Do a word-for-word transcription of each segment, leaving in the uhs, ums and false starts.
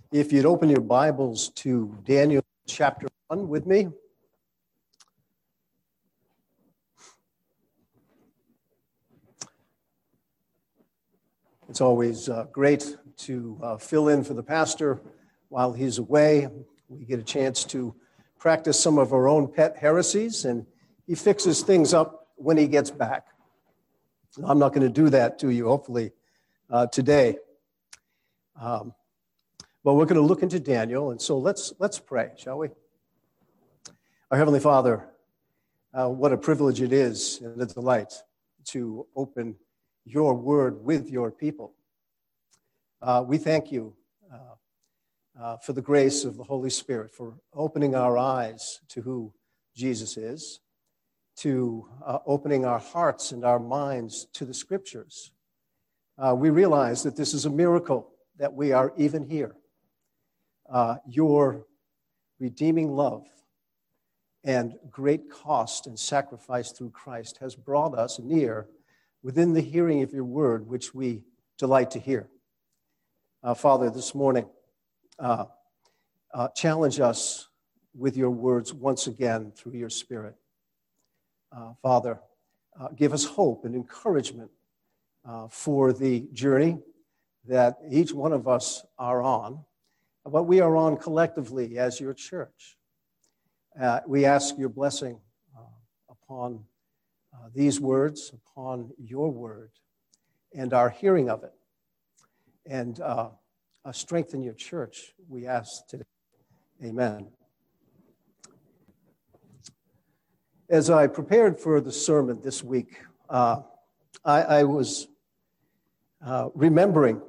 If you'd open your Bibles to Daniel chapter one with me. It's always uh, great to uh, fill in for the pastor while he's away. We get a chance to practice some of our own pet heresies, and he fixes things up when he gets back. I'm not going to do that to you, hopefully, uh, today. Um, But we're going to look into Daniel, and so let's let's pray, shall we? Our Heavenly Father, uh, what a privilege it is and a delight to open your word with your people. Uh, we thank you uh, uh, for the grace of the Holy Spirit, for opening our eyes to who Jesus is, to uh, opening our hearts and our minds to the Scriptures. Uh, we realize that this is a miracle that we are even here. Uh, your redeeming love and great cost and sacrifice through Christ has brought us near within the hearing of your word, which we delight to hear. Uh, Father, this morning, uh, uh, challenge us with your words once again through your Spirit. Uh, Father, uh, give us hope and encouragement uh, for the journey that each one of us are on, what we are on collectively as your church. Uh, we ask your blessing uh, upon uh, these words, upon your word, and our hearing of it. And uh, uh, strengthen your church, we ask today. Amen. As I prepared for the sermon this week, uh, I, I was uh, remembering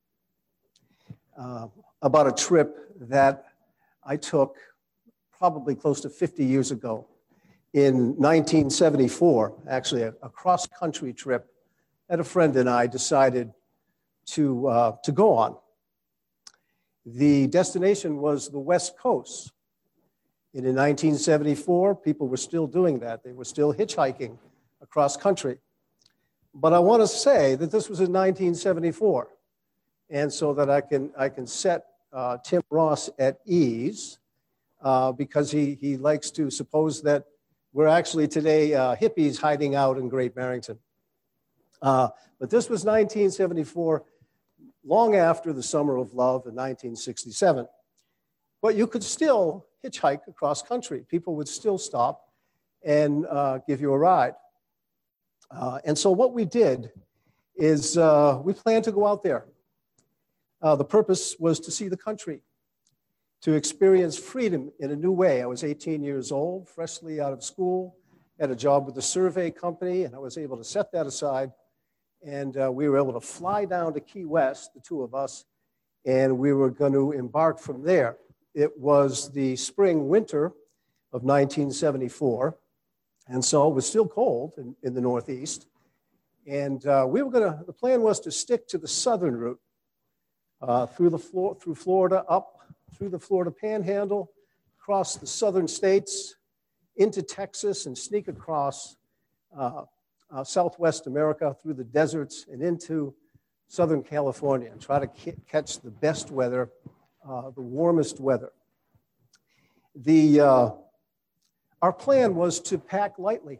uh, about a trip that I took probably close to fifty years ago in nineteen seventy-four, actually a, a cross-country trip that a friend and I decided to, uh, to go on. The destination was the West Coast. And in nineteen seventy-four, people were still doing that. They were still hitchhiking across country. But I want to say that this was in nineteen seventy-four. And so that I can I can set uh, Tim Ross at ease uh, because he, he likes to suppose that we're actually today uh, hippies hiding out in Great Barrington. Uh, but this was nineteen seventy-four, long after the Summer of Love in nineteen sixty-seven. But you could still hitchhike across country. People would still stop and uh, give you a ride. Uh, and so what we did is uh, we planned to go out there. Uh, the purpose was to see the country, to experience freedom in a new way. I was eighteen years old, freshly out of school, had a job with a survey company, and I was able to set that aside. And uh, we were able to fly down to Key West, the two of us, and we were going to embark from there. It was the spring, winter of nineteen seventy-four, and so it was still cold in, in the Northeast. And uh, we were going to, the plan was to stick to the southern route. Uh, through the floor, through Florida, up through the Florida Panhandle, across the southern states, into Texas, and sneak across uh, uh, Southwest America through the deserts and into Southern California, and try to c- catch the best weather, uh, the warmest weather. The uh, our plan was to pack lightly.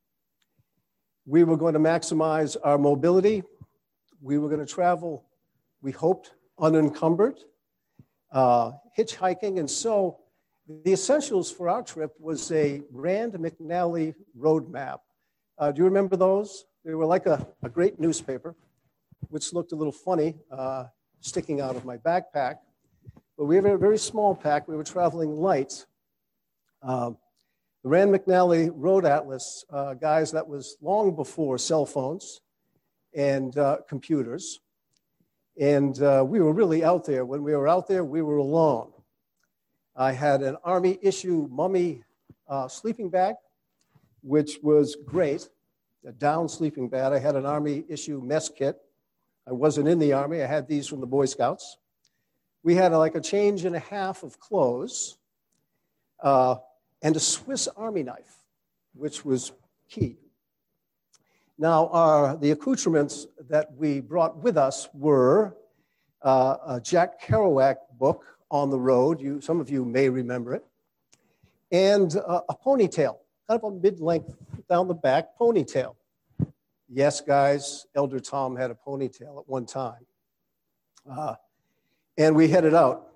We were going to maximize our mobility. We were going to travel, we hoped, unencumbered, uh, hitchhiking, and so the essentials for our trip was a Rand McNally road map. Uh, do you remember those? They were like a, a great newspaper, which looked a little funny, uh, sticking out of my backpack. But we had a very small pack. We were traveling light. Uh, the Rand McNally Road Atlas, uh, guys, that was long before cell phones and uh, computers. And uh, we were really out there. When we were out there, we were alone. I had an Army issue mummy uh, sleeping bag, which was great, a down sleeping bag. I had an Army issue mess kit. I wasn't in the Army. I had these from the Boy Scouts. We had like a change and a half of clothes uh, and a Swiss Army knife, which was key. Now, our, the accoutrements that we brought with us were uh, a Jack Kerouac book, On the Road. You, some of you may remember it. And uh, a ponytail, kind of a mid-length down the back ponytail. Yes, guys, Elder Tom had a ponytail at one time. Uh, and we headed out.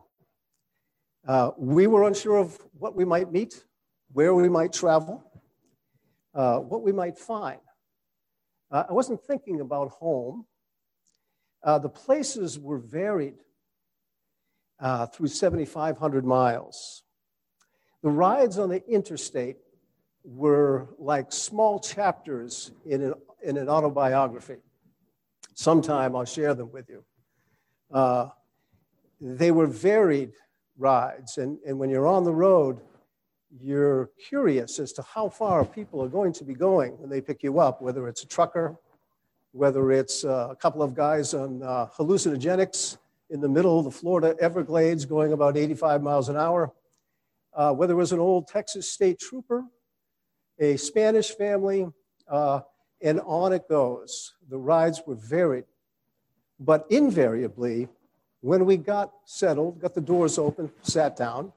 Uh, we were unsure of what we might meet, where we might travel, uh, what we might find. Uh, I wasn't thinking about home. Uh, the places were varied uh, through seventy-five hundred miles. The rides on the interstate were like small chapters in an, in an autobiography. Sometime I'll share them with you. Uh, they were varied rides, and, and when you're on the road, you're curious as to how far people are going to be going when they pick you up, whether it's a trucker, whether it's uh, a couple of guys on uh, hallucinogenics in the middle of the Florida Everglades going about eighty-five miles an hour, uh, whether it was an old Texas state trooper, a Spanish family, uh, and on it goes. The rides were varied, but invariably, when we got settled, got the doors open, sat down,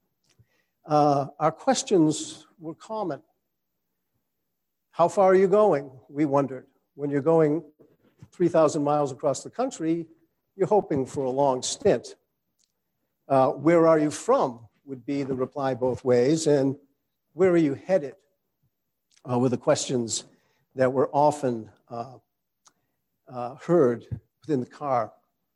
uh, our questions were common. How far are you going? We wondered. When you're going three thousand miles across the country, you're hoping for a long stint. Uh, where are you from would be the reply both ways, and where are you headed uh, were the questions that were often uh, uh, heard within the car.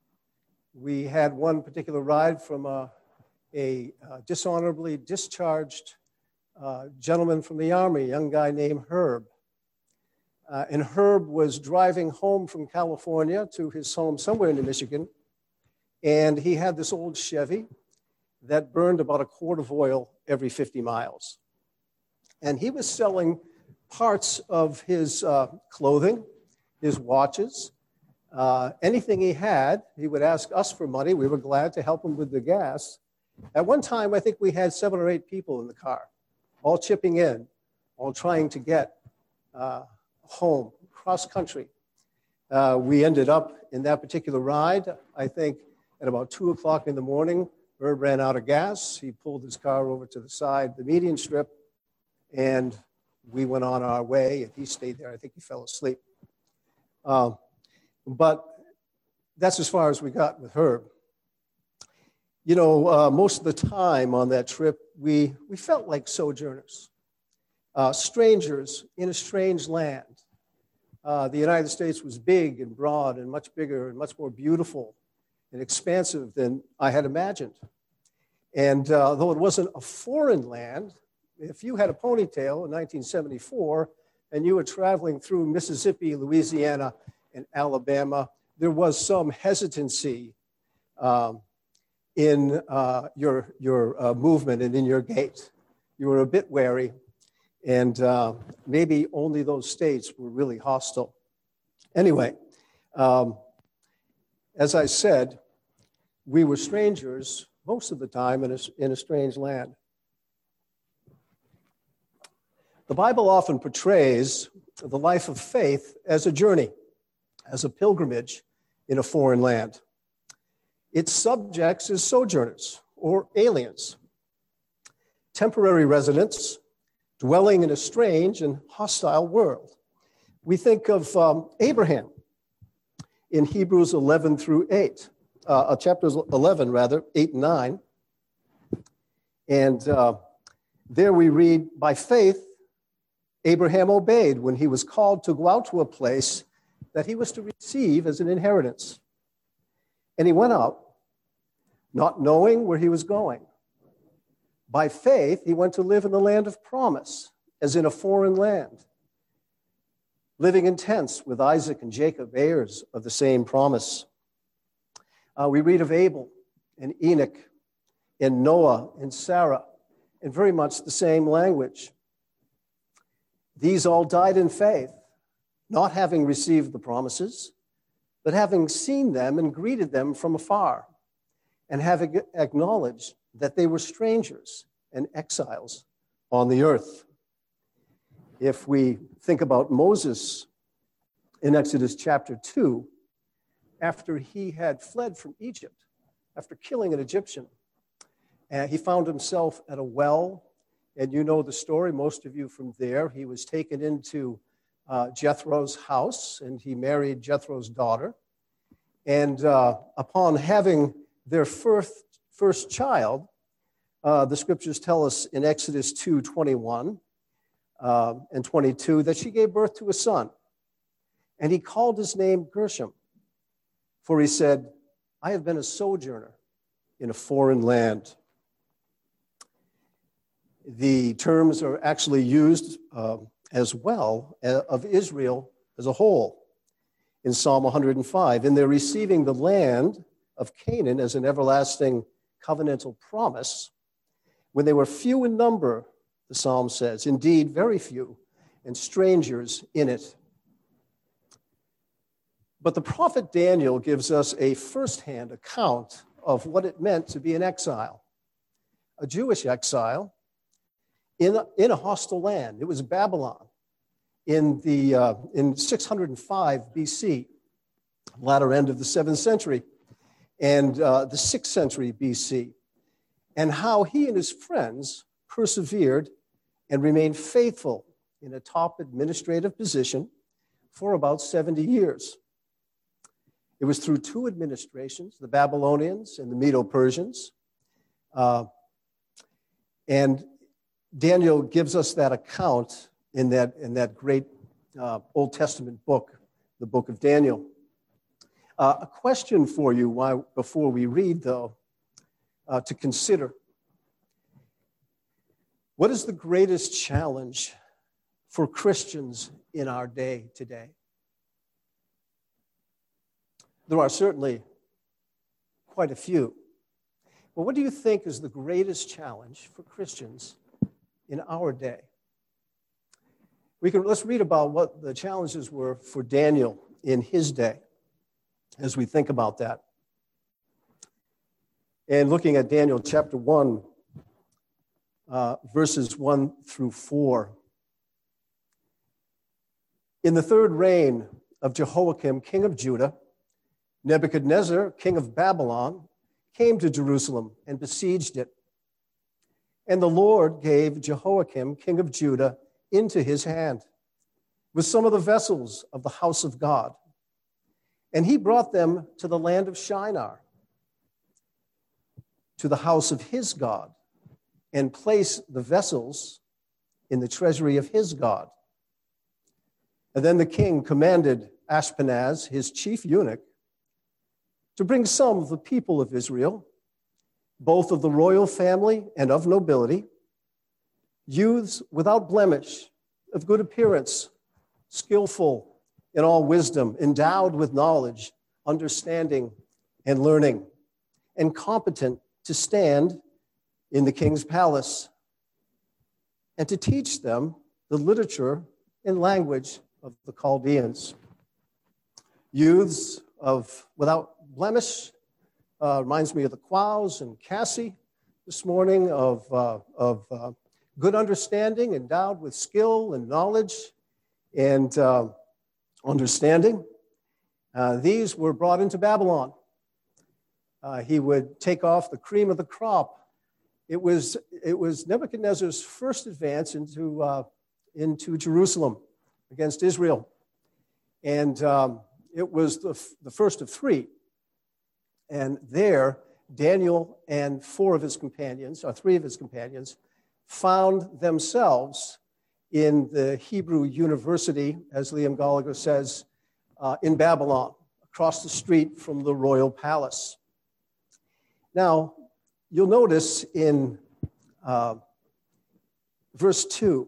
We had one particular ride from a, a uh, dishonorably discharged uh, gentleman from the Army, a young guy named Herb. Uh, and Herb was driving home from California to his home somewhere in Michigan, and he had this old Chevy that burned about a quart of oil every fifty miles. And he was selling parts of his uh, clothing, his watches, uh, anything he had. He would ask us for money. We were glad to help him with the gas. At one time, I think we had seven or eight people in the car, all chipping in, all trying to get uh, home, cross country. Uh, we ended up in that particular ride, I think, at about two o'clock in the morning. Herb ran out of gas. He pulled his car over to the side, the median strip, and we went on our way, and he stayed there. I think he fell asleep. Um, but that's as far as we got with Herb. You know, uh, most of the time on that trip, we, we felt like sojourners, uh, strangers in a strange land. Uh, the United States was big and broad and much bigger and much more beautiful and expansive than I had imagined. And uh, though it wasn't a foreign land, if you had a ponytail in nineteen seventy-four and you were traveling through Mississippi, Louisiana, and Alabama, there was some hesitancy um, in uh, your, your uh, movement and in your gait. You were a bit wary, and uh, maybe only those states were really hostile. Anyway, um, as I said, we were strangers most of the time in a, in a strange land. The Bible often portrays the life of faith as a journey, as a pilgrimage in a foreign land. Its subjects as sojourners or aliens, temporary residents dwelling in a strange and hostile world. We think of um, Abraham in Hebrews eleven through eight, uh, chapters eleven rather, eight and nine. And uh, there we read, by faith, Abraham obeyed when he was called to go out to a place that he was to receive as an inheritance. And he went out, not knowing where he was going. By faith, he went to live in the land of promise, as in a foreign land, living in tents with Isaac and Jacob, heirs of the same promise. Uh, we read of Abel and Enoch and Noah and Sarah, in very much the same language. These all died in faith, not having received the promises, but having seen them and greeted them from afar, and having acknowledged that they were strangers and exiles on the earth. If we think about Moses in Exodus chapter two, after he had fled from Egypt, after killing an Egyptian. And he found himself at a well, and you know the story, most of you from there. He was taken into uh, Jethro's house, and he married Jethro's daughter. And uh, upon having their first, first child, uh, the scriptures tell us in Exodus two twenty-one uh, and twenty-two that she gave birth to a son. And he called his name Gershom, for he said, I have been a sojourner in a foreign land. The terms are actually used uh, as well uh, of Israel as a whole. In Psalm one hundred five, and they're receiving the land of Canaan as an everlasting covenantal promise. When they were few in number, the psalm says, indeed very few, and strangers in it. But the prophet Daniel gives us a firsthand account of what it meant to be an exile, a Jewish exile in a, in a hostile land. It was Babylon. In the uh, in six hundred five B C, latter end of the seventh century, and uh, the sixth century B C, and how he and his friends persevered and remained faithful in a top administrative position for about seventy years. It was through two administrations, the Babylonians and the Medo-Persians, uh, and Daniel gives us that account in that, in that great uh, Old Testament book, the book of Daniel. Uh, a question for you while, before we read, though, uh, to consider. What is the greatest challenge for Christians in our day today? There are certainly quite a few. But what do you think is the greatest challenge for Christians in our day? We can, let's read about what the challenges were for Daniel in his day as we think about that. And looking at Daniel chapter one, uh, verses one through four. In the third reign of Jehoiakim, king of Judah, Nebuchadnezzar, king of Babylon, came to Jerusalem and besieged it. And the Lord gave Jehoiakim, king of Judah, into his hand with some of the vessels of the house of God. And he brought them to the land of Shinar, to the house of his God, and placed the vessels in the treasury of his God. And then the king commanded Ashpenaz, his chief eunuch, to bring some of the people of Israel, both of the royal family and of nobility, youths without blemish, of good appearance, skillful in all wisdom, endowed with knowledge, understanding, and learning, and competent to stand in the king's palace, and to teach them the literature and language of the Chaldeans. Youths of without blemish, uh, reminds me of the Quaws and Cassie this morning, of, uh, of uh, good understanding, endowed with skill and knowledge and uh, understanding. Uh, these were brought into Babylon. Uh, he would take off the cream of the crop. It was, it was Nebuchadnezzar's first advance into, uh, into Jerusalem against Israel. And um, it was the, the first of three. And there, Daniel and four of his companions, or three of his companions, found themselves in the Hebrew University, as Liam Gallagher says, uh, in Babylon, across the street from the royal palace. Now, you'll notice in uh, verse two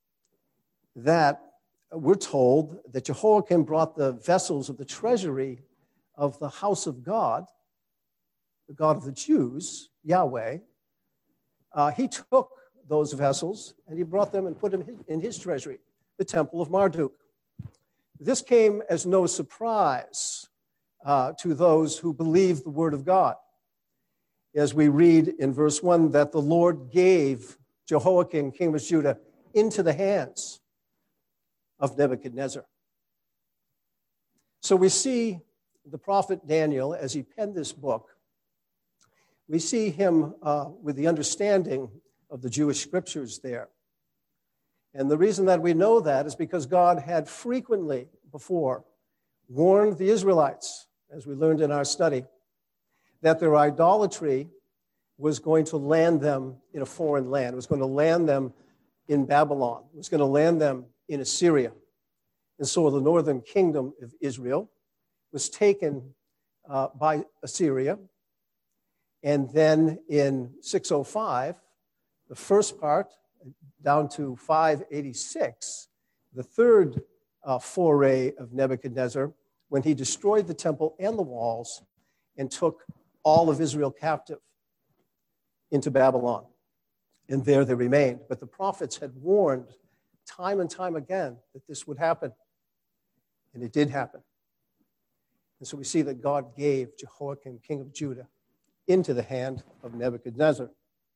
that we're told that Jehoiakim brought the vessels of the treasury of the house of God, the God of the Jews, Yahweh. Uh, he took those vessels and he brought them and put them in his treasury, the temple of Marduk. This came as no surprise uh, to those who believed the word of God. As we read in verse one, that the Lord gave Jehoiakim, king of Judah, into the hands of Nebuchadnezzar. So we see the prophet Daniel, as he penned this book, we see him uh, with the understanding of the Jewish scriptures there. And the reason that we know that is because God had frequently before warned the Israelites, as we learned in our study, that their idolatry was going to land them in a foreign land. It was going to land them in Babylon. It was going to land them in Assyria. And so the northern kingdom of Israel was taken uh, by Assyria. And then in six oh five, the first part, down to five eighty-six, the third uh, foray of Nebuchadnezzar, when he destroyed the temple and the walls and took all of Israel captive into Babylon. And there they remained. But the prophets had warned time and time again that this would happen. And it did happen. And so we see that God gave Jehoiakim, king of Judah, into the hand of Nebuchadnezzar.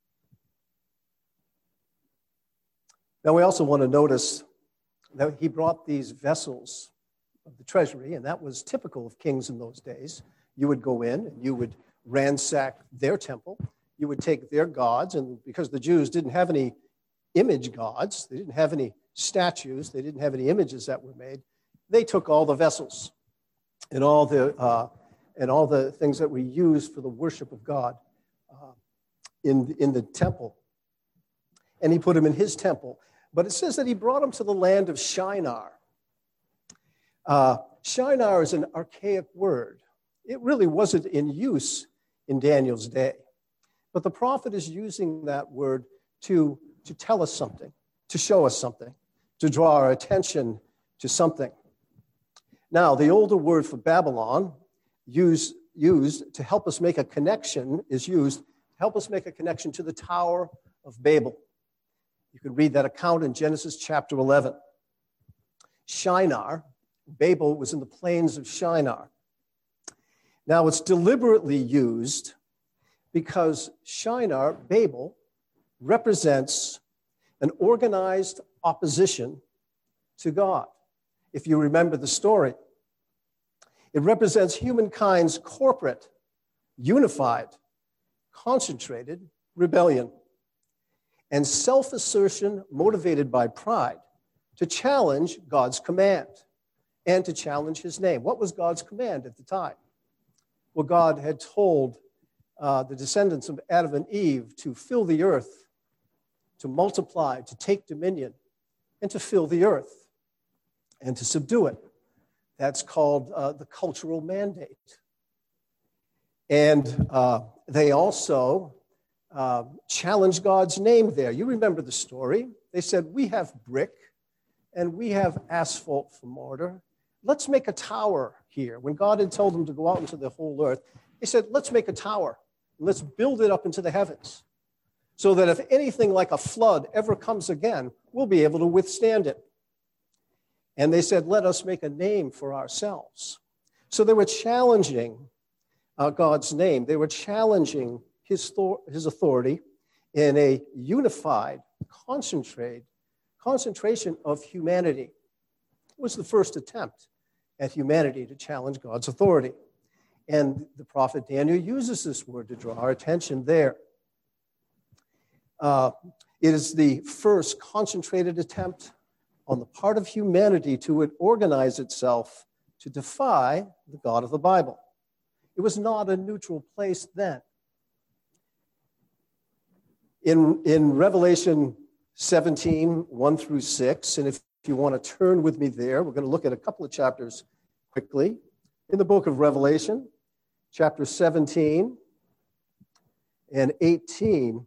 Now we also want to notice that he brought these vessels of the treasury, and that was typical of kings in those days. You would go in and you would ransack their temple. You would take their gods, and because the Jews didn't have any image gods, they didn't have any statues, they didn't have any images that were made, they took all the vessels and all the uh, and all the things that were used for the worship of God uh, in, in the temple. And he put them in his temple. But it says that he brought them to the land of Shinar. Uh, Shinar is an archaic word. It really wasn't in use in Daniel's day. But the prophet is using that word to, to tell us something, to show us something, to draw our attention to something. Now, the older word for Babylon, used, used to help us make a connection, is used to help us make a connection to the Tower of Babel. You can read that account in Genesis chapter eleven. Shinar, Babel was in the plains of Shinar. Now, it's deliberately used because Shinar, Babel, represents an organized opposition to God. If you remember the story, it represents humankind's corporate, unified, concentrated rebellion and self-assertion motivated by pride to challenge God's command and to challenge his name. What was God's command at the time? Well, God had told uh, the descendants of Adam and Eve to fill the earth, to multiply, to take dominion, and to fill the earth and to subdue it. That's called uh, the cultural mandate. And uh, they also uh, challenged God's name there. You remember the story. They said, we have brick and we have asphalt for mortar. Let's make a tower here. When God had told them to go out into the whole earth, he said, let's make a tower. Let's build it up into the heavens so that if anything like a flood ever comes again, we'll be able to withstand it. And they said, let us make a name for ourselves. So they were challenging uh, God's name. They were challenging his, thor- his authority in a unified, concentrate, concentration of humanity. It was the first attempt at humanity to challenge God's authority. And the prophet Daniel uses this word to draw our attention there. Uh, it is the first concentrated attempt on the part of humanity to organize itself to defy the God of the Bible. It was not a neutral place then. In, in Revelation seventeen, one through six, and if you want to turn with me there, we're going to look at a couple of chapters quickly. In the book of Revelation, chapter seventeen and eighteen,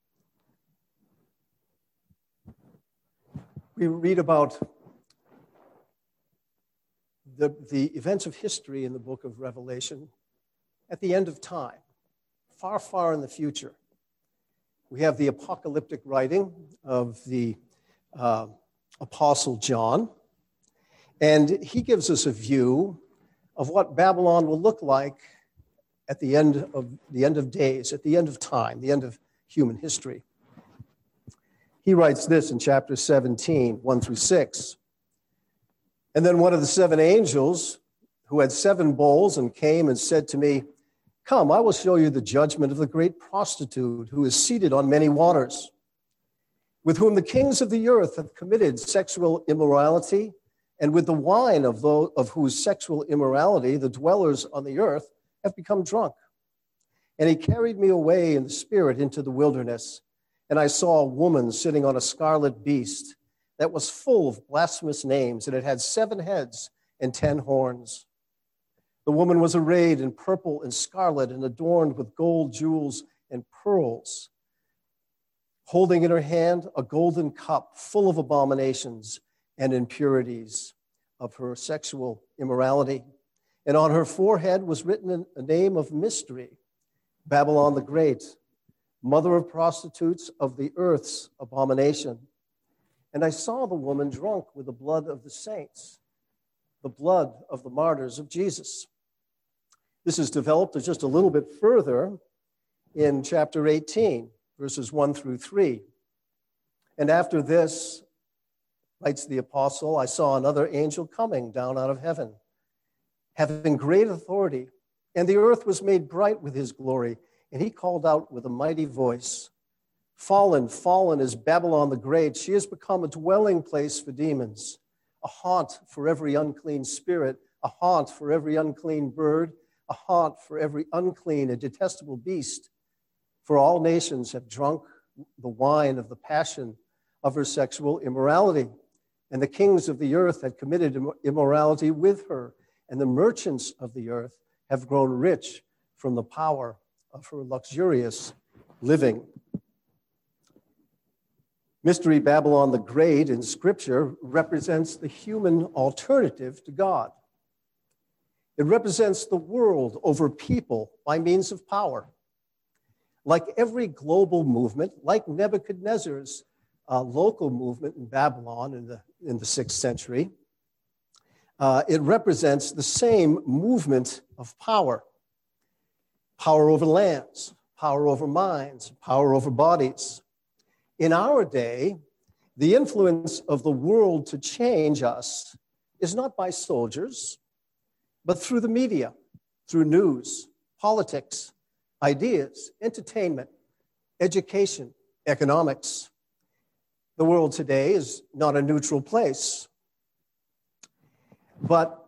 we read about the, the events of history in the book of Revelation at the end of time, far, far in the future. We have the apocalyptic writing of the uh, Apostle John, and he gives us a view of what Babylon will look like at the end of the end of days, at the end of time, the end of human history. He writes this in chapter seventeen, one through six. And then one of the seven angels who had seven bowls and came and said to me, "Come, I will show you the judgment of the great prostitute who is seated on many waters, with whom the kings of the earth have committed sexual immorality, and with the wine of, those, of whose sexual immorality the dwellers on the earth have become drunk." And he carried me away in the spirit into the wilderness, and I saw a woman sitting on a scarlet beast that was full of blasphemous names, and it had seven heads and ten horns. The woman was arrayed in purple and scarlet and adorned with gold, jewels, and pearls, holding in her hand a golden cup full of abominations and impurities of her sexual immorality. And on her forehead was written a name of mystery, Babylon the Great, mother of prostitutes, of the earth's abomination. And I saw the woman drunk with the blood of the saints, the blood of the martyrs of Jesus. This is developed just a little bit further in chapter eighteen, verses one through three. And after this, writes the apostle, I saw another angel coming down out of heaven, having great authority, and the earth was made bright with his glory. And he called out with a mighty voice, "Fallen, fallen is Babylon the Great. She has become a dwelling place for demons, a haunt for every unclean spirit, a haunt for every unclean bird, a haunt for every unclean and detestable beast. For all nations have drunk the wine of the passion of her sexual immorality. And the kings of the earth had committed immorality with her, and the merchants of the earth have grown rich from the power of her luxurious living." Mystery Babylon the Great in Scripture represents the human alternative to God. It represents the world over people by means of power. Like every global movement, like Nebuchadnezzar's uh, local movement in Babylon in the, in the sixth century, uh, it represents the same movement of power. Power over lands, power over minds, power over bodies. In our day, the influence of the world to change us is not by soldiers, but through the media, through news, politics, ideas, entertainment, education, economics. The world today is not a neutral place. But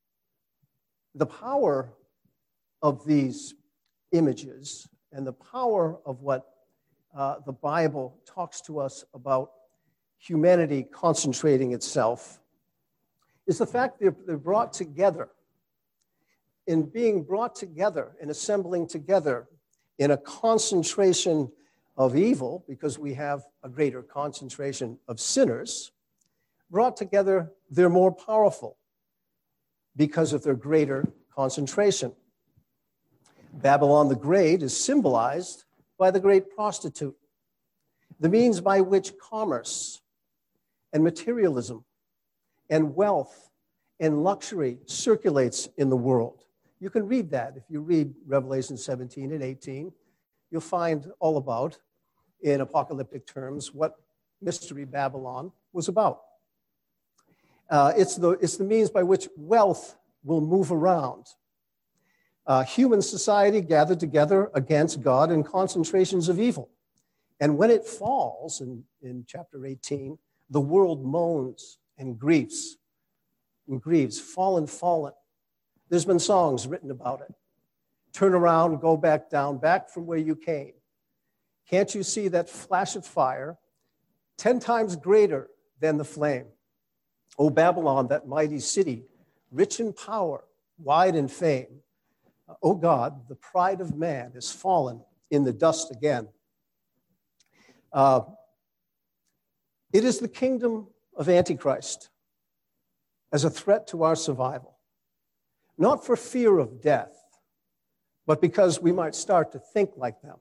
the power of these images and the power of what uh, the Bible talks to us about humanity concentrating itself is the fact that they're brought together. In being brought together and assembling together in a concentration of evil, because we have a greater concentration of sinners, brought together, they're more powerful because of their greater concentration. Babylon the Great is symbolized by the great prostitute, the means by which commerce and materialism and wealth and luxury circulates in the world. You can read that. If you read Revelation seventeen and eighteen, you'll find all about, in apocalyptic terms, what Mystery Babylon was about. Uh, it's, the, it's the means by which wealth will move around. Uh, human society gathered together against God in concentrations of evil. And when it falls, in, in chapter eighteen, the world moans and grieves, and grieves, fallen, fallen. There's been songs written about it. Turn around, go back down, back from where you came. Can't you see that flash of fire, ten times greater than the flame? O Babylon, that mighty city, rich in power, wide in fame. O God, the pride of man is fallen in the dust again. Uh, it is the kingdom of Antichrist as a threat to our survival. Not for fear of death, but because we might start to think like them.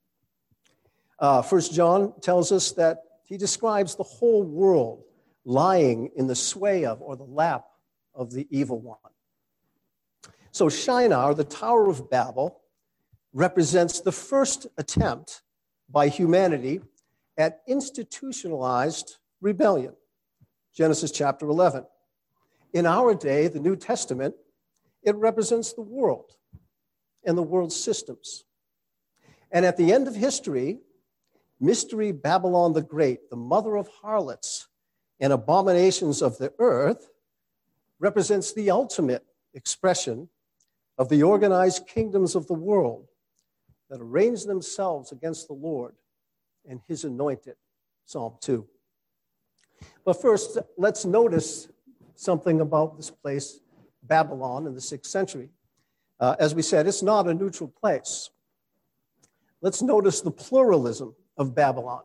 Uh, First John tells us that he describes the whole world lying in the sway of or the lap of the evil one. So Shinar, the Tower of Babel, represents the first attempt by humanity at institutionalized rebellion. Genesis chapter eleven. In our day, the New Testament It represents the world and the world's systems. And at the end of history, Mystery Babylon the Great, the mother of harlots and abominations of the earth, represents the ultimate expression of the organized kingdoms of the world that arrange themselves against the Lord and his anointed. Psalm two. But first, let's notice something about this place, Babylon, in the sixth century. Uh, as we said, it's not a neutral place. Let's notice the pluralism of Babylon.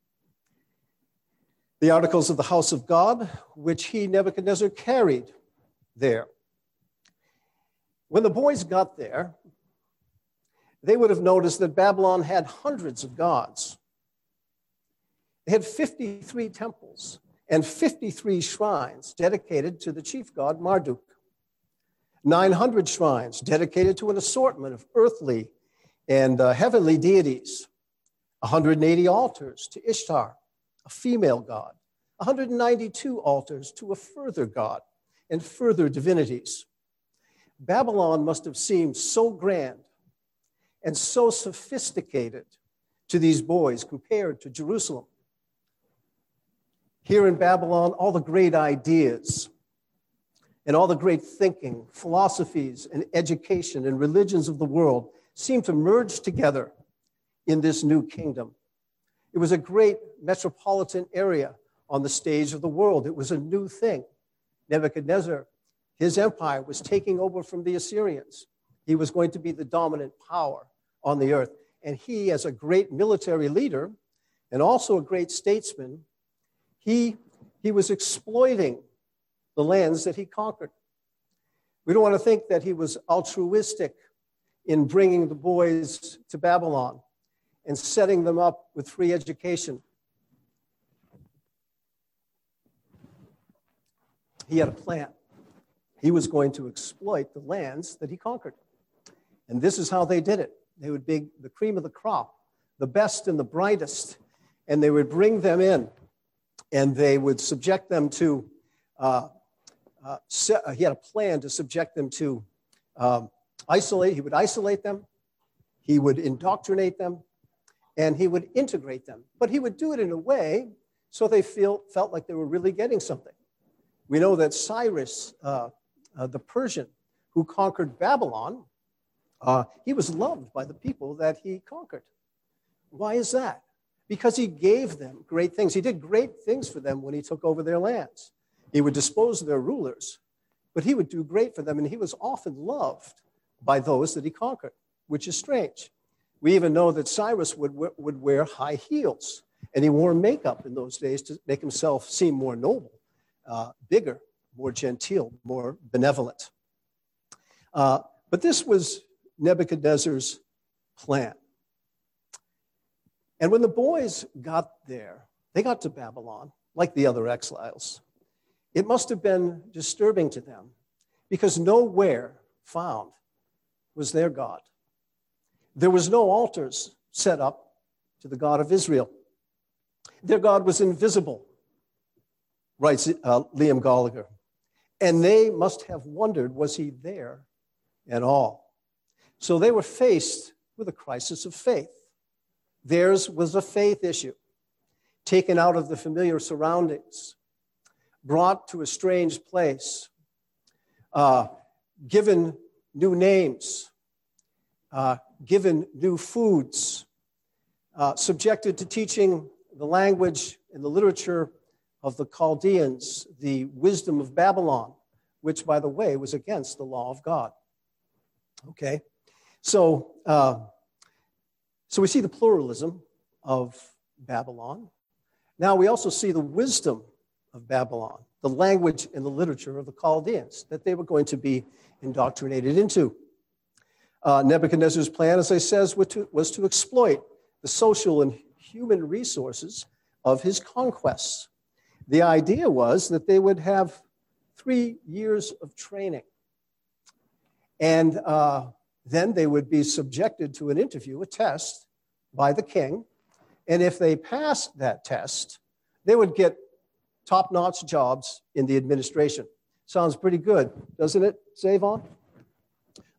The articles of the house of God, which he, Nebuchadnezzar, carried there. When the boys got there, they would have noticed that Babylon had hundreds of gods. They had fifty-three temples and fifty-three shrines dedicated to the chief god Marduk. nine hundred shrines dedicated to an assortment of earthly and uh, heavenly deities. one hundred eighty altars to Ishtar, a female god. one hundred ninety-two altars to a further god and further divinities. Babylon must have seemed so grand and so sophisticated to these boys compared to Jerusalem. Here in Babylon, all the great ideas and all the great thinking, philosophies and education and religions of the world seem to merge together in this new kingdom. It was a great metropolitan area on the stage of the world. It was a new thing. Nebuchadnezzar, his empire was taking over from the Assyrians. He was going to be the dominant power on the earth. And he, as a great military leader and also a great statesman, he, he was exploiting the lands that he conquered. We don't want to think that he was altruistic in bringing the boys to Babylon and setting them up with free education. He had a plan. He was going to exploit the lands that he conquered. And this is how they did it. They would be the cream of the crop, the best and the brightest, and they would bring them in, and they would subject them to, uh, uh, se- he had a plan to subject them to um, isolate, he would isolate them, he would indoctrinate them, and he would integrate them. But he would do it in a way so they feel, felt like they were really getting something. We know that Cyrus, uh, uh, the Persian, who conquered Babylon, uh, he was loved by the people that he conquered. Why is that? Because he gave them great things. He did great things for them when he took over their lands. He would dispose of their rulers, but he would do great for them, and he was often loved by those that he conquered, which is strange. We even know that Cyrus would, would wear high heels, and he wore makeup in those days to make himself seem more noble, uh, bigger, more genteel, more benevolent. Uh, but this was Nebuchadnezzar's plan. And when the boys got there, they got to Babylon, like the other exiles. It must have been disturbing to them because nowhere found was their God. There was no altars set up to the God of Israel. Their God was invisible, writes uh, Liam Gallagher. And they must have wondered, was he there at all? So they were faced with a crisis of faith. Theirs was a faith issue, taken out of the familiar surroundings, brought to a strange place, uh, given new names, uh, given new foods, uh, subjected to teaching the language and the literature of the Chaldeans, the wisdom of Babylon, which, by the way, was against the law of God. Okay? So, uh, so we see the pluralism of Babylon. Now we also see the wisdom of Babylon, the language and the literature of the Chaldeans that they were going to be indoctrinated into. Uh, Nebuchadnezzar's plan, as I said, was to, was to exploit the social and human resources of his conquests. The idea was that they would have three years of training. And uh, then they would be subjected to an interview, a test, by the king. And if they passed that test, they would get top-notch jobs in the administration. Sounds pretty good, doesn't it, Savon?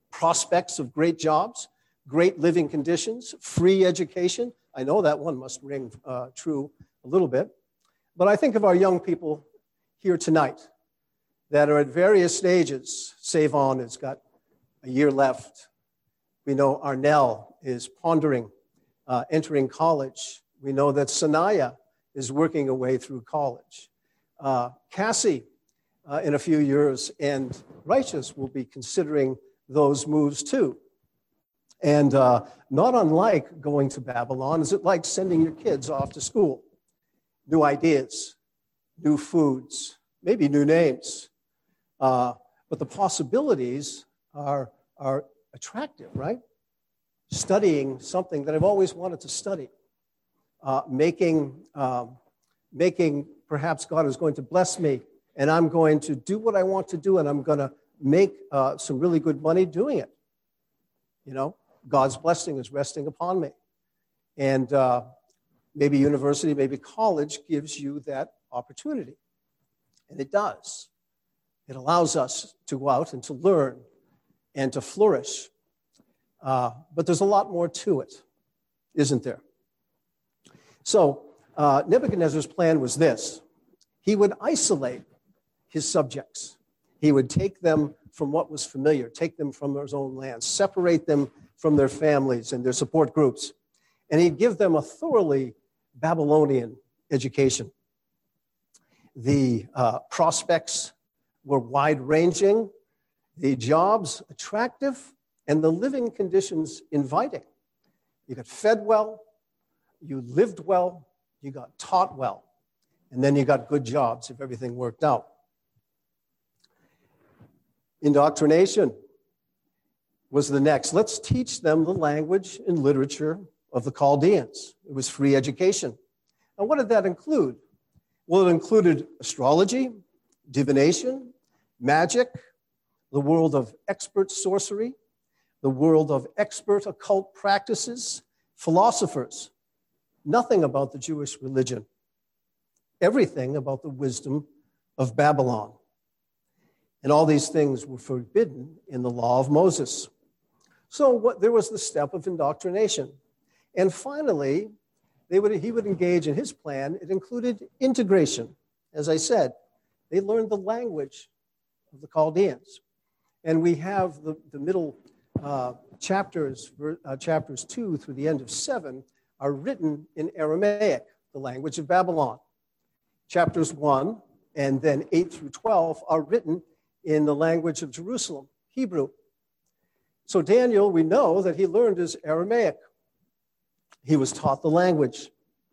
prospects of great jobs, great living conditions, free education. I know that one must ring uh, true a little bit. But I think of our young people here tonight that are at various stages. Savon has got a year left. We know Arnell is pondering uh, entering college. We know that Sanaya is working her way through college. Uh, Cassie, uh, in a few years, and Righteous will be considering those moves too. And uh, not unlike going to Babylon, is it like sending your kids off to school? New ideas, new foods, maybe new names. Uh, but the possibilities are, are attractive, right? Studying something that I've always wanted to study. Uh, making, um, making, perhaps God is going to bless me, and I'm going to do what I want to do, and I'm going to make uh, some really good money doing it. You know, God's blessing is resting upon me. And uh, maybe university, maybe college gives you that opportunity. And it does. It allows us to go out and to learn and to flourish. Uh, but there's a lot more to it, isn't there? So uh, Nebuchadnezzar's plan was this. He would isolate his subjects. He would take them from what was familiar, take them from his own land, separate them from their families and their support groups, and he'd give them a thoroughly Babylonian education. The uh, prospects were wide-ranging, the jobs attractive, and the living conditions inviting. You got fed well, you lived well, you got taught well, and then you got good jobs if everything worked out. Indoctrination was the next. Let's teach them the language and literature of the Chaldeans. It was free education. And what did that include? Well, it included astrology, divination, magic, the world of expert sorcery, the world of expert occult practices, philosophers. Nothing about the Jewish religion. Everything about the wisdom of Babylon. And all these things were forbidden in the law of Moses. So what, there was the step of indoctrination. And finally, they would, he would engage in his plan. It included integration. As I said, they learned the language of the Chaldeans. And we have the, the middle uh, chapters, uh, chapters two through the end of seven, are written in Aramaic, the language of Babylon. Chapters one and then eight through twelve are written in the language of Jerusalem, Hebrew. So Daniel, we know that he learned his Aramaic. He was taught the language.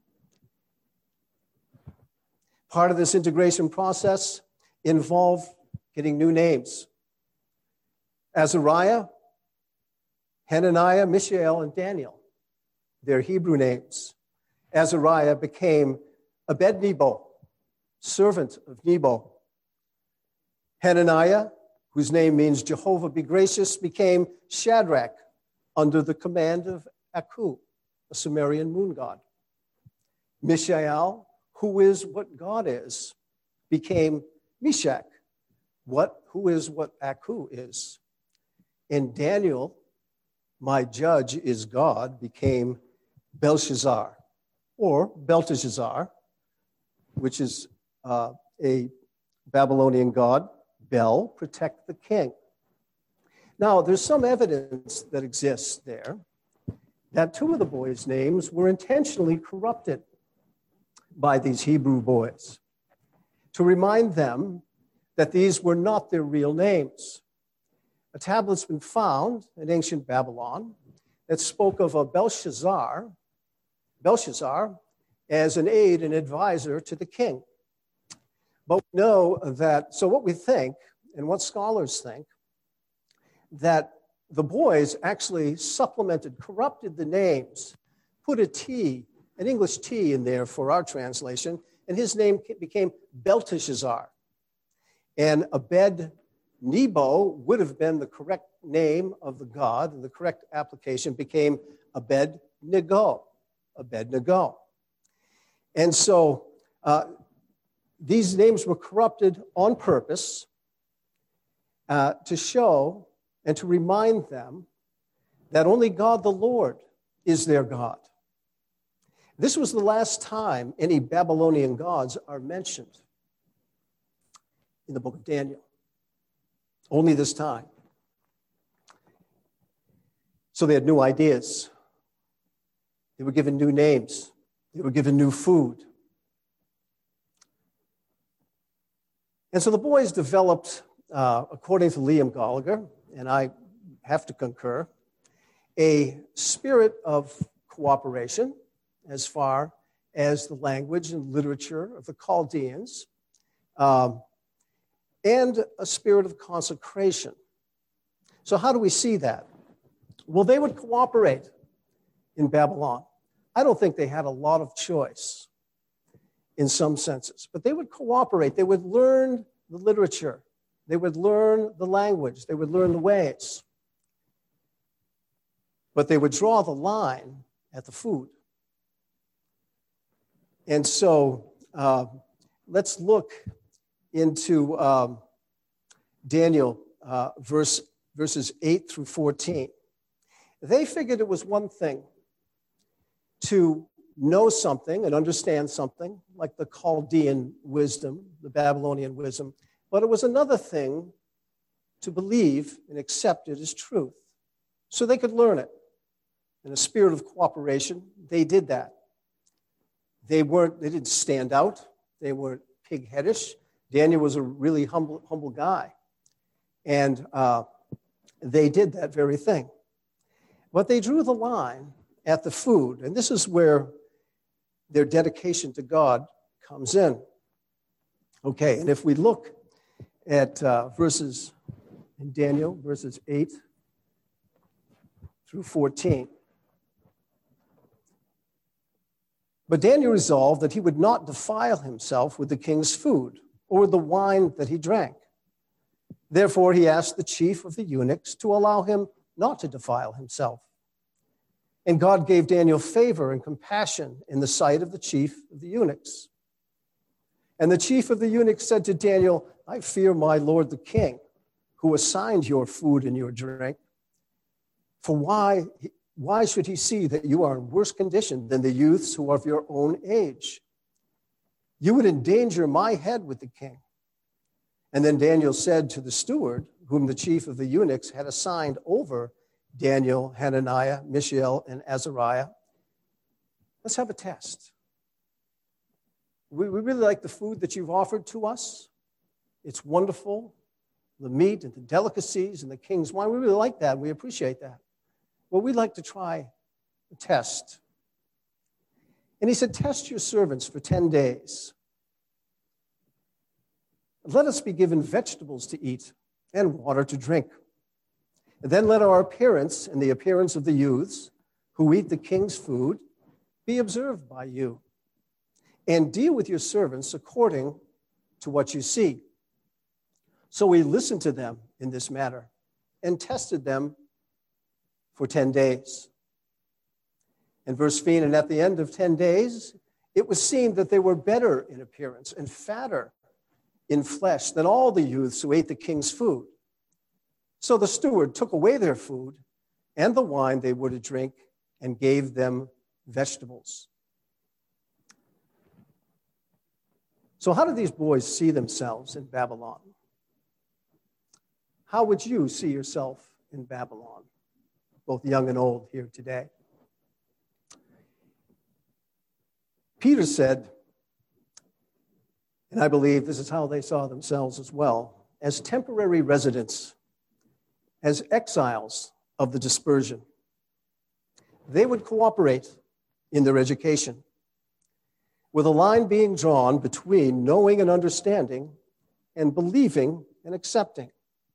Part of this integration process involved getting new names. Azariah, Hananiah, Mishael, and Daniel. Their Hebrew names. Azariah became Abednego, servant of Nebo. Hananiah, whose name means Jehovah be gracious, became Shadrach under the command of Aku, a Sumerian moon god. Mishael, who is what God is, became Meshach, what, who is what Aku is. And Daniel, my judge is God, became Belshazzar, or Belteshazzar, which is uh, a Babylonian god. Bel, protect the king. Now, there's some evidence that exists there that two of the boys' names were intentionally corrupted by these Hebrew boys to remind them that these were not their real names. A tablet's been found in ancient Babylon that spoke of a Belshazzar, Belshazzar as an aide and advisor to the king. But we know that, so what we think, and what scholars think, that the boys actually supplemented, corrupted the names, put a T, an English T in there for our translation, and his name became Belteshazzar. And Abed-Nebo would have been the correct name of the god, and the correct application became Abed-Nego, Abed-Nego. And so, uh, these names were corrupted on purpose uh, to show and to remind them that only God the Lord is their God. This was the last time any Babylonian gods are mentioned in the book of Daniel. Only this time. So they had new ideas. They were given new names. They were given new food. And so the boys developed, uh, according to Liam Gallagher, and I have to concur, a spirit of cooperation as far as the language and literature of the Chaldeans, um, and a spirit of consecration. So how do we see that? Well, they would cooperate in Babylon. I don't think they had a lot of choice in some senses, but they would cooperate. They would learn the literature. They would learn the language. They would learn the ways. But they would draw the line at the food. And so uh, let's look into um, Daniel uh, verse, verses eight through fourteen. They figured it was one thing to know something and understand something, like the Chaldean wisdom, the Babylonian wisdom, but it was another thing to believe and accept it as truth. So they could learn it. In a spirit of cooperation, they did that. They weren't, they didn't stand out. They weren't pig-headish. Daniel was a really humble, humble guy. And uh, they did that very thing. But they drew the line at the food, and this is where their dedication to God comes in. Okay, and if we look at uh, verses in Daniel, verses eight through fourteen. But Daniel resolved that he would not defile himself with the king's food or the wine that he drank. Therefore, he asked the chief of the eunuchs to allow him not to defile himself. And God gave Daniel favor and compassion in the sight of the chief of the eunuchs. And the chief of the eunuchs said to Daniel, I fear my lord the king, who assigned your food and your drink. For why, why should he see that you are in worse condition than the youths who are of your own age? You would endanger my head with the king. And then Daniel said to the steward, whom the chief of the eunuchs had assigned over Daniel, Hananiah, Mishael, and Azariah, let's have a test. We, we really like the food that you've offered to us. It's wonderful, the meat and the delicacies and the king's wine. We really like that. We appreciate that. Well, we'd like to try a test. And he said, test your servants for ten days. Let us be given vegetables to eat and water to drink. And then let our appearance and the appearance of the youths who eat the king's food be observed by you. And deal with your servants according to what you see. So we listened to them in this matter and tested them for ten days. And verse fifteen, and at the end of ten days, it was seen that they were better in appearance and fatter in flesh than all the youths who ate the king's food. So the steward took away their food and the wine they were to drink and gave them vegetables. So how do these boys see themselves in Babylon? How would you see yourself in Babylon, both young and old here today? Peter said, and I believe this is how they saw themselves as well, as temporary residents, as exiles of the dispersion. They would cooperate in their education, with a line being drawn between knowing and understanding and believing and accepting.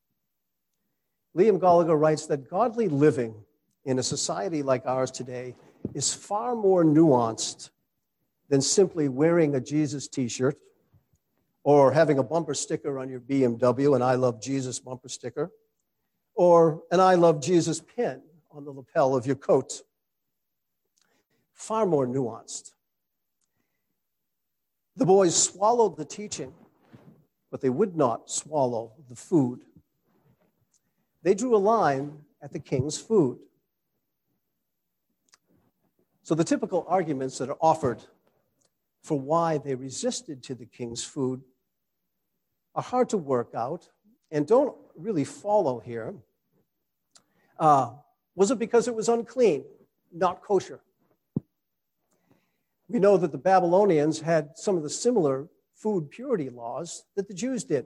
Liam Gallagher writes that godly living in a society like ours today is far more nuanced than simply wearing a Jesus t-shirt or having a bumper sticker on your B M W, an I Love Jesus bumper sticker, or an I Love Jesus pin on the lapel of your coat. Far more nuanced. The boys swallowed the teaching, but they would not swallow the food. They drew a line at the king's food. So the typical arguments that are offered for why they resisted to the king's food are hard to work out and don't really follow here. Uh, was it because it was unclean, not kosher? We know that the Babylonians had some of the similar food purity laws that the Jews did.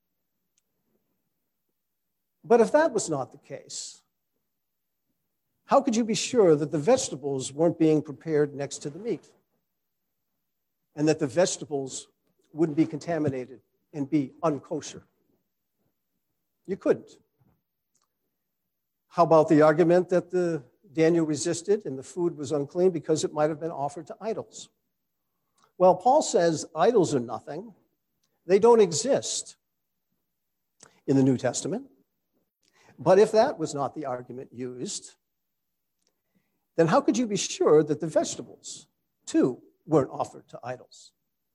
But if that was not the case, how could you be sure that the vegetables weren't being prepared next to the meat and that the vegetables wouldn't be contaminated and be unkosher? You couldn't. How about the argument that the Daniel resisted and the food was unclean because it might have been offered to idols? Well, Paul says idols are nothing. They don't exist in the New Testament. But if that was not the argument used, then how could you be sure that the vegetables, too, weren't offered to idols?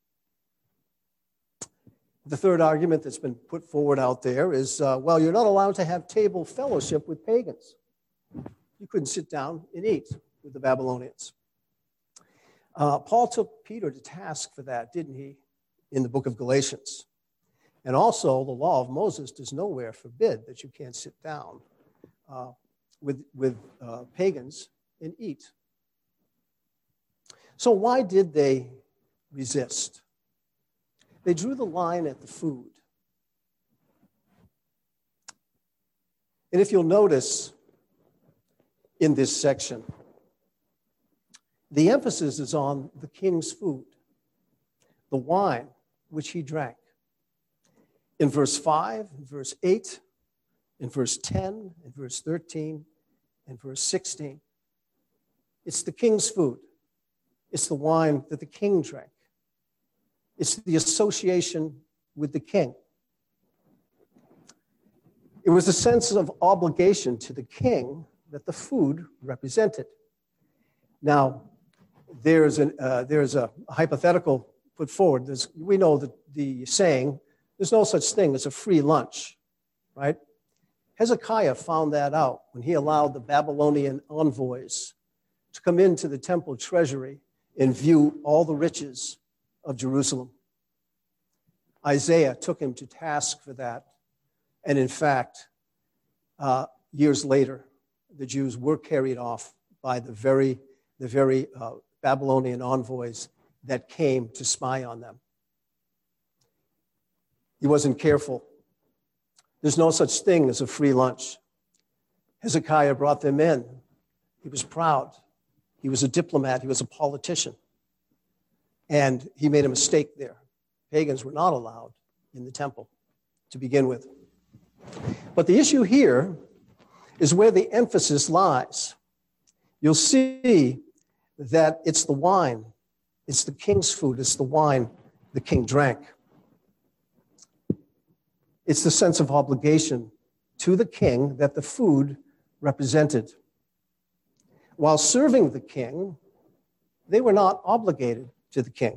The third argument that's been put forward out there is, uh, well, you're not allowed to have table fellowship with pagans. You couldn't sit down and eat with the Babylonians. Uh, Paul took Peter to task for that, didn't he, in the book of Galatians? And also, the law of Moses does nowhere forbid that you can't sit down uh, with, with uh, pagans and eat. So why did they resist? They drew the line at the food. And if you'll notice in this section, the emphasis is on the king's food, the wine which he drank. In verse five, in verse eight, in verse ten, in verse thirteen, and verse sixteen. It's the king's food. It's the wine that the king drank. It's the association with the king. It was a sense of obligation to the king that the food represented. Now, there's, an, uh, there's a hypothetical put forward. There's, we know that the saying, there's no such thing as a free lunch, right? Hezekiah found that out when he allowed the Babylonian envoys to come into the temple treasury and view all the riches of Jerusalem. Isaiah took him to task for that. And in fact, uh, years later, the Jews were carried off by the very, the very uh, Babylonian envoys that came to spy on them. He wasn't careful. There's no such thing as a free lunch. Hezekiah brought them in. He was proud. He was a diplomat. He was a politician. And he made a mistake there. Pagans were not allowed in the temple to begin with. But the issue here is where the emphasis lies. You'll see that it's the wine. It's the king's food. It's the wine the king drank. It's the sense of obligation to the king that the food represented. While serving the king, they were not obligated to the king.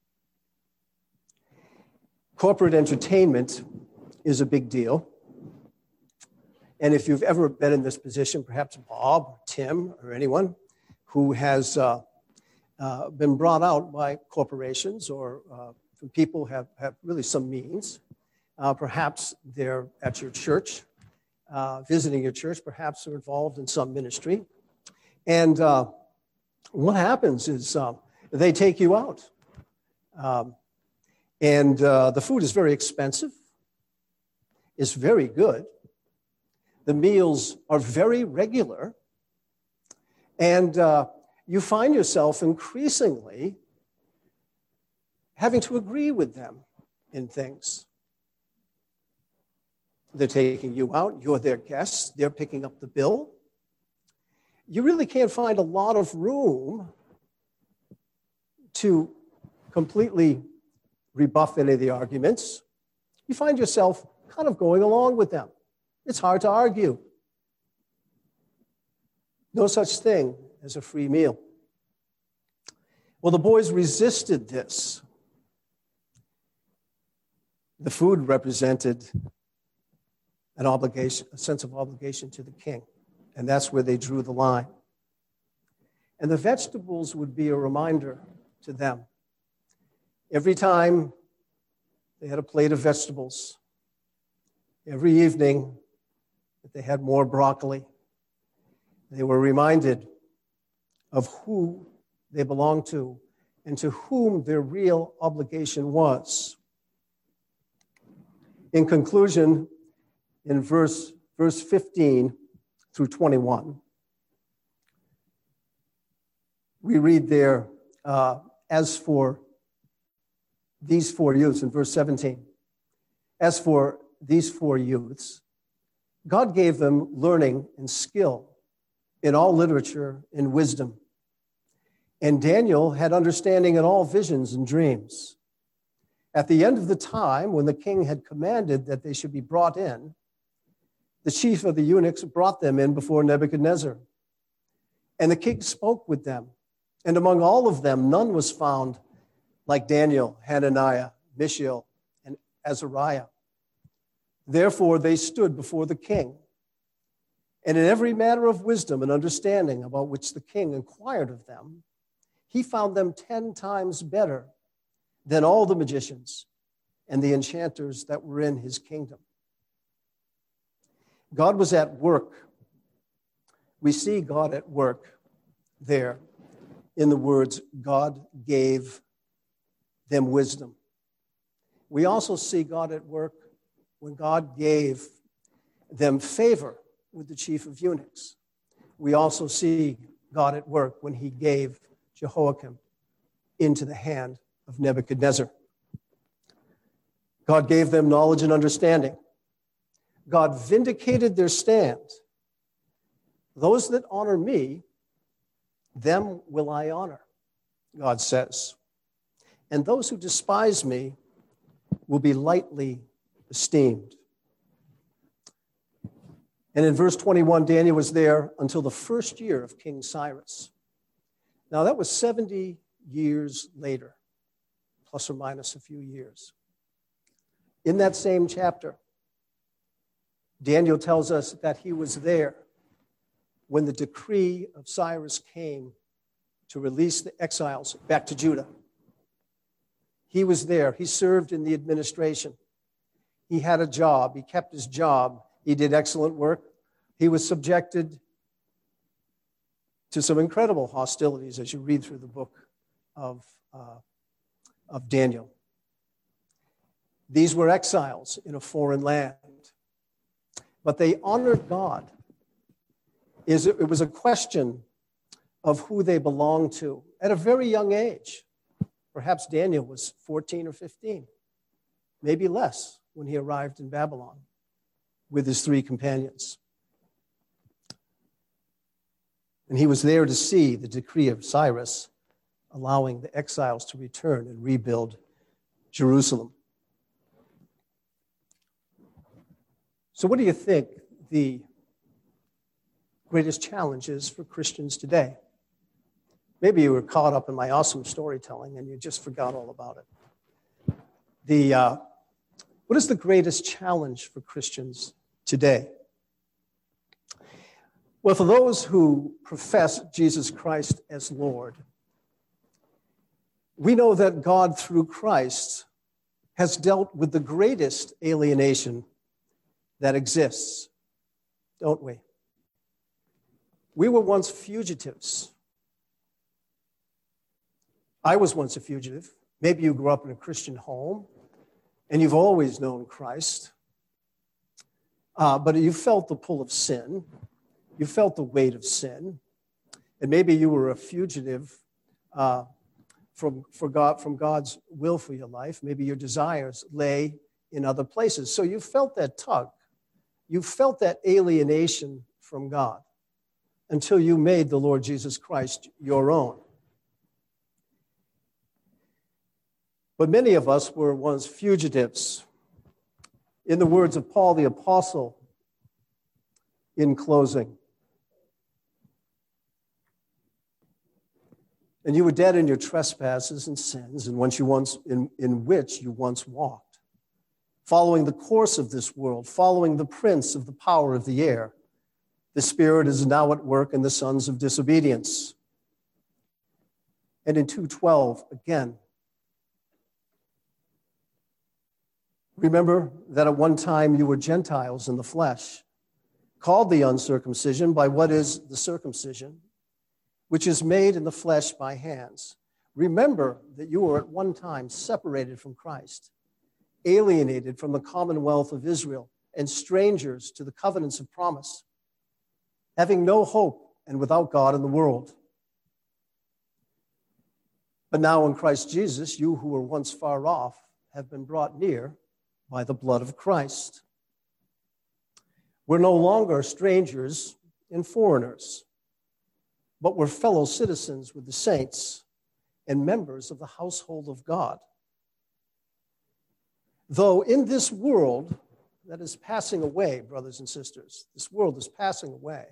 Corporate entertainment is a big deal. And if you've ever been in this position, perhaps Bob, or Tim, or anyone who has uh, uh, been brought out by corporations or uh, people who have, have really some means, uh, perhaps they're at your church, uh, visiting your church, perhaps they're involved in some ministry. And uh, what happens is uh, they take you out. Um, and uh, the food is very expensive. It's very good. The meals are very regular. And uh, you find yourself increasingly having to agree with them in things. They're taking you out. You're their guests. They're picking up the bill. You really can't find a lot of room to completely rebuff any of the arguments. You find yourself kind of going along with them. It's hard to argue. No such thing as a free meal. Well, the boys resisted this. The food represented an obligation, a sense of obligation to the king. And that's where they drew the line. And the vegetables would be a reminder to them. Every time they had a plate of vegetables, every evening that they had more broccoli, they were reminded of who they belonged to and to whom their real obligation was. In conclusion, in verse, verse fifteen through twenty-one, we read there, uh, as for these four youths, in verse seventeen, as for these four youths, God gave them learning and skill in all literature and wisdom. And Daniel had understanding in all visions and dreams. At the end of the time, when the king had commanded that they should be brought in, the chief of the eunuchs brought them in before Nebuchadnezzar. And the king spoke with them. And among all of them, none was found like Daniel, Hananiah, Mishael, and Azariah. Therefore, they stood before the king. And in every matter of wisdom and understanding about which the king inquired of them, he found them ten times better than all the magicians and the enchanters that were in his kingdom. God was at work. We see God at work there in the words, God gave them wisdom. We also see God at work when God gave them favor with the chief of eunuchs. We also see God at work when he gave Jehoiakim into the hand of Nebuchadnezzar. God gave them knowledge and understanding. God vindicated their stand. Those that honor me, them will I honor, God says. And those who despise me will be lightly esteemed. And in verse twenty-one, Daniel was there until the first year of King Cyrus. Now, that was seventy years later, plus or minus a few years. In that same chapter, Daniel tells us that he was there when the decree of Cyrus came to release the exiles back to Judah. He was there. He served in the administration. He had a job. He kept his job. He did excellent work. He was subjected to some incredible hostilities as you read through the book of, uh, of Daniel. These were exiles in a foreign land, but they honored God. It was a question of who they belonged to at a very young age. Perhaps Daniel was fourteen or fifteen, maybe less, when he arrived in Babylon with his three companions. And he was there to see the decree of Cyrus allowing the exiles to return and rebuild Jerusalem. So what do you think the greatest challenge is for Christians today? Maybe you were caught up in my awesome storytelling and you just forgot all about it. The, uh, what is the greatest challenge for Christians today? Well, for those who profess Jesus Christ as Lord, we know that God, through Christ, has dealt with the greatest alienation that exists, don't we? We were once fugitives. I was once a fugitive. Maybe you grew up in a Christian home and you've always known Christ, uh, but you felt the pull of sin. You felt the weight of sin. And maybe you were a fugitive uh, from, for God, from God's will for your life. Maybe your desires lay in other places. So you felt that tug. You felt that alienation from God until you made the Lord Jesus Christ your own. But many of us were once fugitives. In the words of Paul the Apostle, in closing, and you were dead in your trespasses and sins, in, once you once, in, in which you once walked, following the course of this world, following the prince of the power of the air. The Spirit is now at work in the sons of disobedience. And in two twelve, again, remember that at one time you were Gentiles in the flesh, called the uncircumcision by what is the circumcision, which is made in the flesh by hands. Remember that you were at one time separated from Christ, alienated from the commonwealth of Israel, and strangers to the covenants of promise, having no hope and without God in the world. But now in Christ Jesus, you who were once far off have been brought near by the blood of Christ. We're no longer strangers and foreigners, but we're fellow citizens with the saints and members of the household of God. Though in this world that is passing away, brothers and sisters, this world is passing away,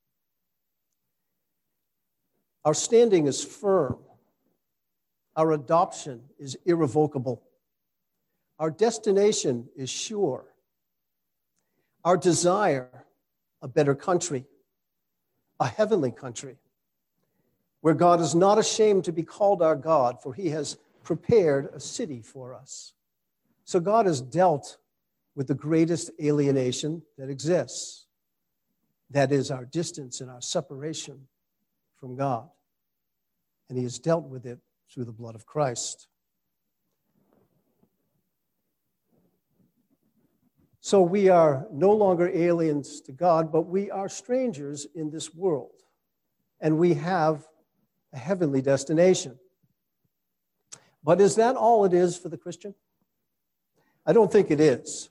our standing is firm. Our adoption is irrevocable. Our destination is sure. Our desire, a better country, a heavenly country, where God is not ashamed to be called our God, for he has prepared a city for us. So God has dealt with the greatest alienation that exists. That is our distance and our separation from God. And he has dealt with it through the blood of Christ. So we are no longer aliens to God, but we are strangers in this world. And we have a heavenly destination. But is that all it is for the Christian? I don't think it is.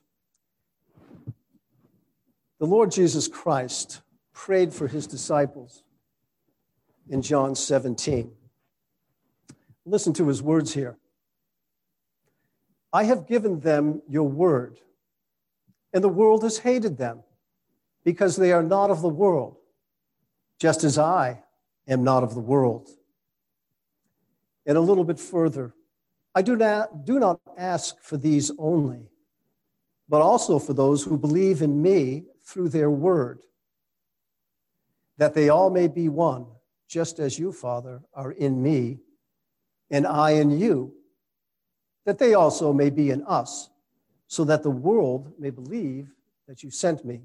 The Lord Jesus Christ prayed for his disciples in John seventeen. Listen to his words here. I have given them your word, and the world has hated them, because they are not of the world, just as I am not of the world. And a little bit further, I do not, do not ask for these only, but also for those who believe in me through their word, that they all may be one, just as you, Father, are in me, and I in you, that they also may be in us, so that the world may believe that you sent me.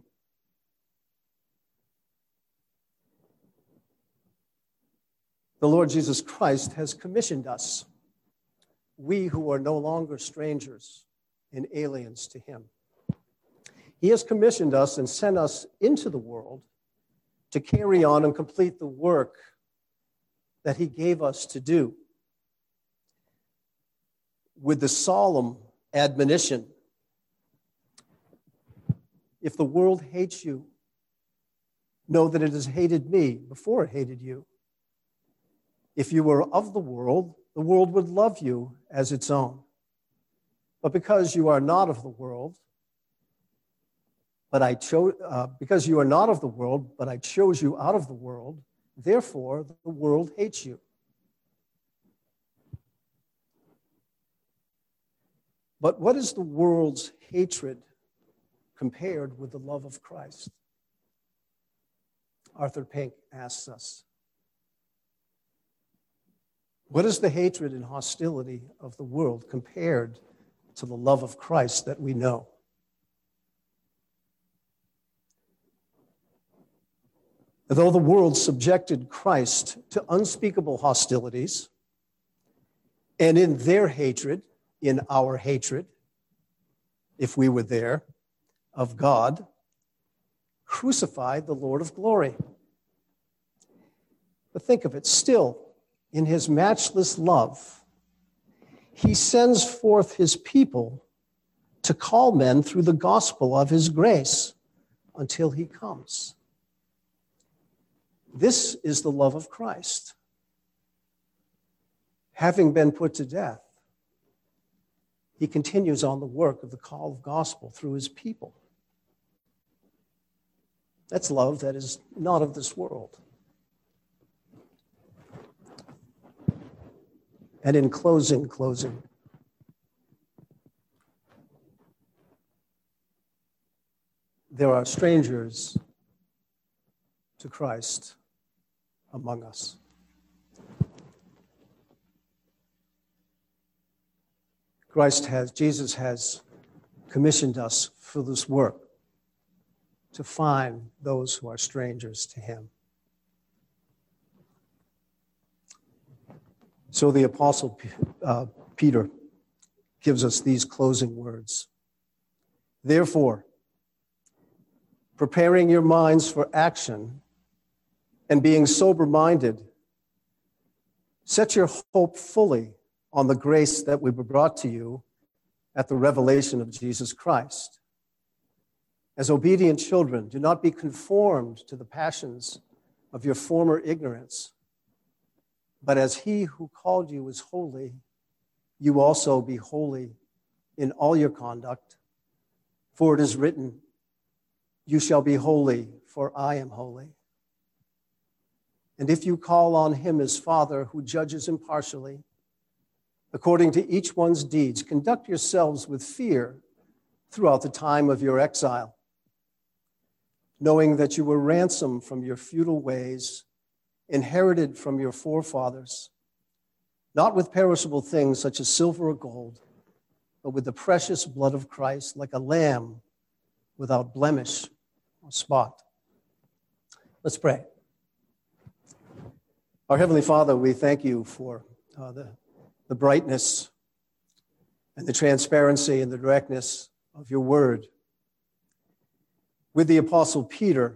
The Lord Jesus Christ has commissioned us, we who are no longer strangers and aliens to him. He has commissioned us and sent us into the world to carry on and complete the work that he gave us to do, with the solemn admonition: if the world hates you, know that it has hated me before it hated you. If you were of the world, the world would love you as its own. But because you are not of the world, but I chose uh, because you are not of the world, but I chose you out of the world, therefore the world hates you. But what is the world's hatred compared with the love of Christ? Arthur Pink asks us. What is the hatred and hostility of the world compared to the love of Christ that we know? Though the world subjected Christ to unspeakable hostilities, and in their hatred, in our hatred, if we were there, of God, crucified the Lord of glory. But think of it, still, in his matchless love, he sends forth his people to call men through the gospel of his grace until he comes. This is the love of Christ. Having been put to death, he continues on the work of the call of gospel through his people. That's love that is not of this world. And in closing, closing, there are strangers to Christ among us. Christ has, Jesus has commissioned us for this work, to find those who are strangers to him. So the Apostle uh, Peter gives us these closing words. Therefore, preparing your minds for action and being sober-minded, set your hope fully on the grace that we were brought to you at the revelation of Jesus Christ. As obedient children, do not be conformed to the passions of your former ignorance, but as he who called you is holy, you also be holy in all your conduct. For it is written, you shall be holy, for I am holy. And if you call on him as Father who judges impartially, according to each one's deeds, conduct yourselves with fear throughout the time of your exile, knowing that you were ransomed from your futile ways, inherited from your forefathers, not with perishable things such as silver or gold, but with the precious blood of Christ, like a lamb without blemish or spot. Let's pray. Our Heavenly Father, we thank you for uh, the, the brightness and the transparency and the directness of your word. With the Apostle Peter,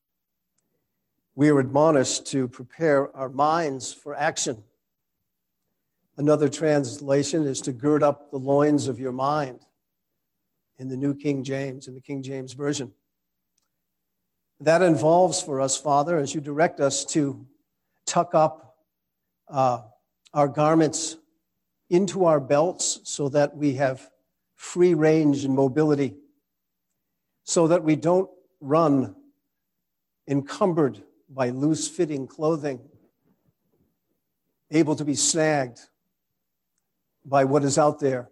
we are admonished to prepare our minds for action. Another translation is to gird up the loins of your mind in the New King James, in the King James Version. That involves for us, Father, as you direct us to tuck up uh, our garments into our belts so that we have free range and mobility, so that we don't run encumbered by loose-fitting clothing, able to be snagged by what is out there,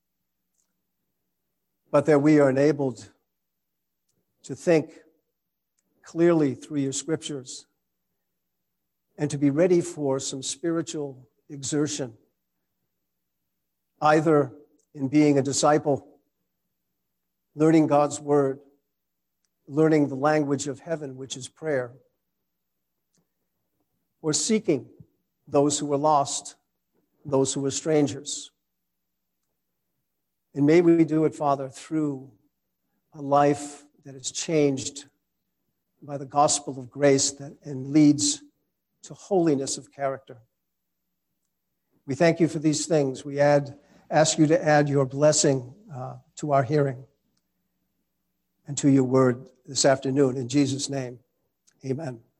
but that we are enabled to think clearly through your scriptures and to be ready for some spiritual exertion, either in being a disciple, learning God's word, learning the language of heaven, which is prayer, or seeking those who are lost, those who are strangers. And may we do it, Father, through a life that is changed by the gospel of grace that and leads to holiness of character. We thank you for these things. We add, ask you to add your blessing uh, to our hearing and to your word this afternoon. In Jesus' name, amen.